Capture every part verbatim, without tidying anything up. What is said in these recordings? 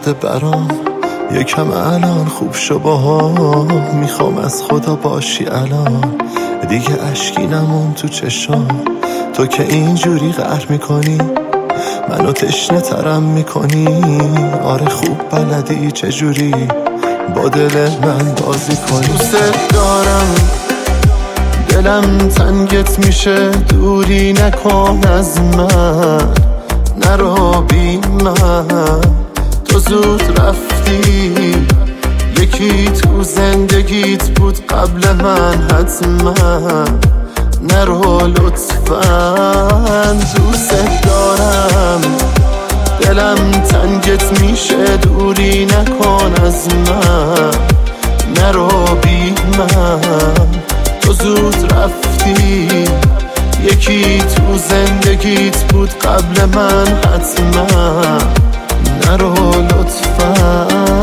شده برام یکم الان خوب شو باها، میخوام از خدا باشی الان، دیگه اشکی نمون تو چشام. تو که اینجوری قهر میکنی منو تشنه ترم میکنی، آره خوب بلدی چجوری با دل من بازی کنی. دوست دارم دلم تنگت میشه، دوری نکن از من، نرو بی من. تو زود رفتی، یکی تو زندگیت بود قبل من حتما، نرو لطفاً. دوست دارم دلم تنگت میشه، دوری نکن از من، نرو بی من. تو زود رفتی، یکی تو زندگیت بود قبل من حتما، نرو لطفاً.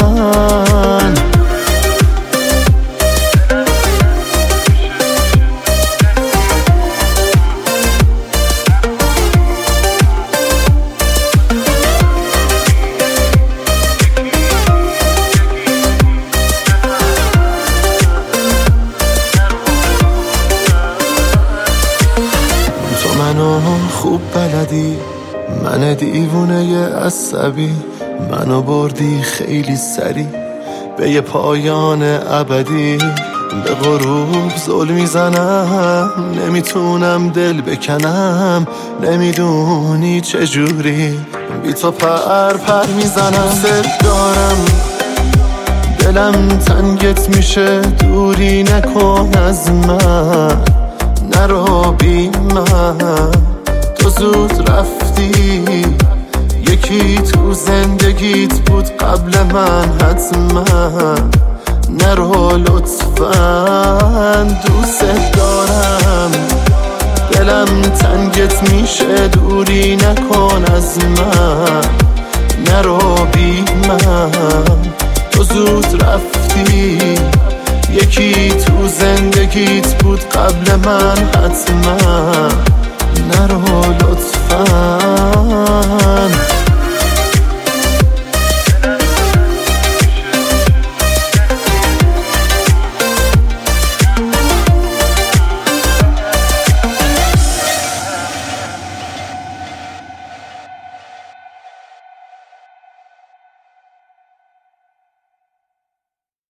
منو خوب بلدی، من دیوونه عصبی، منو بردی خیلی سری به یه پایان ابدی. به غروب زل میزنم، نمیتونم دل بکنم، نمیدونی چجوری بی تو پر پر میزنم. دوست دارم دلم تنگت میشه، دوری نکن از من، نرو بی من. تو زود رفتی، یکی تو زندگیت بود قبل من حتما، نرو لطفاً. دوست دارم دلم تنگت میشه، دوری نکن از من، نرو بی من. تو زود رفتی، یکی تو زندگیت بود قبل من حتما، نرو لطفاً.